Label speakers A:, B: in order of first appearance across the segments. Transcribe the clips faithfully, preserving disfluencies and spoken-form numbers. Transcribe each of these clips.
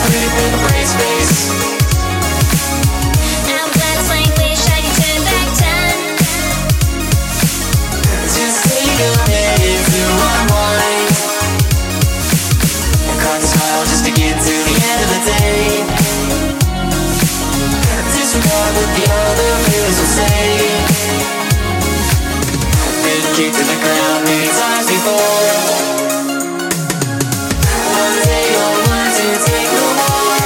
A: ready for the brave space.
B: I'm glad it's like wish I could turn back time.
A: Just take a minute to unwind. Crack a smile just to get to the end of the day. Disregard what the other feelings will say. Been kicked to the ground many times before. One day you'll learn to take no more.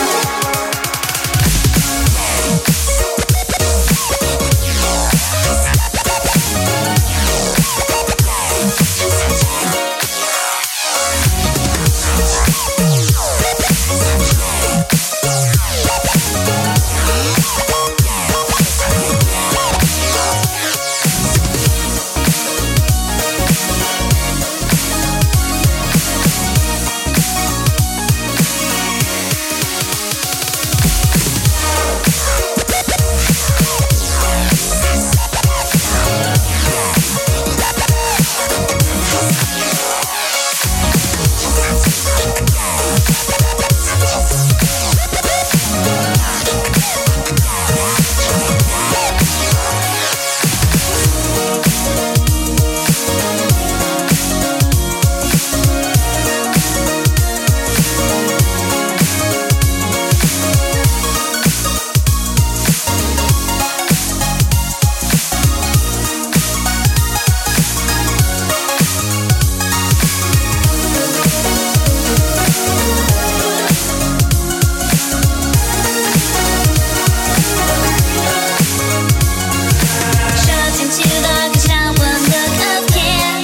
B: Shoved into the shower, look of care.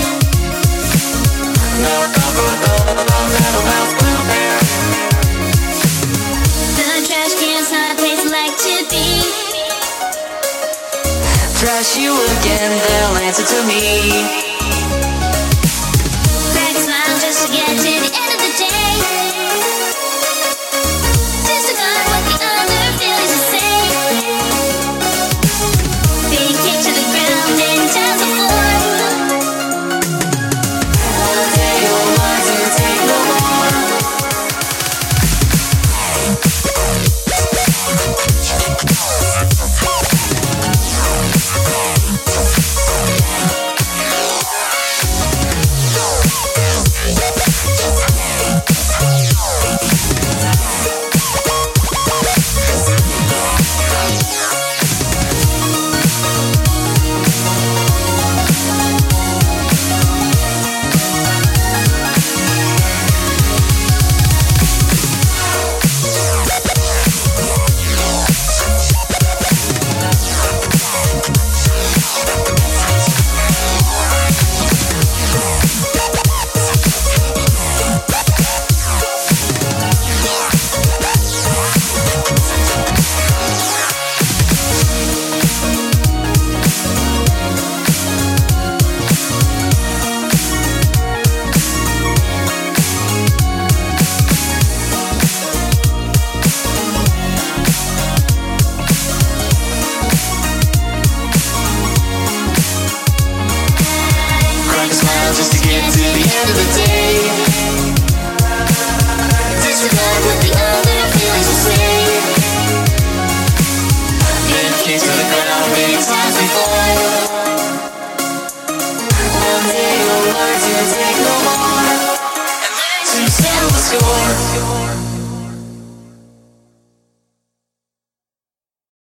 A: Now comfortable, metal house blue bear.
B: The trash can's not a place I like to be.
A: Trash you again, they'll answer to me.
B: Crack a smile just to get to the end of the day. Disregard what the other feelings will say. Being kicked to the ground many times before.
A: One day you'll learn to take no more. Crack a smile just to get to the end of the day.